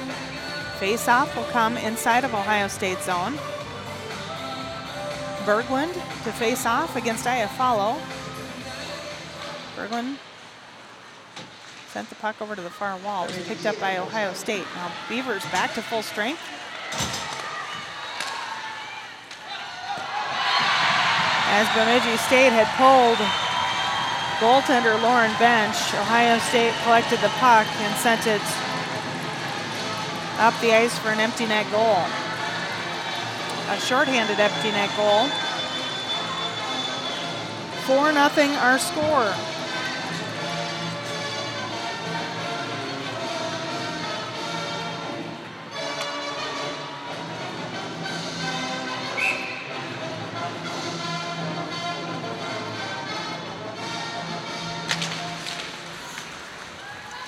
Face-off will come inside of Ohio State zone. Berglund to face off against Iafallo. Berglund sent the puck over to the far wall. It was picked up by Ohio State. Now Beavers back to full strength. As Bemidji State had pulled goaltender Lauren Bench, Ohio State collected the puck and sent it up the ice for an empty net goal. A shorthanded empty net goal. 4-0 our score.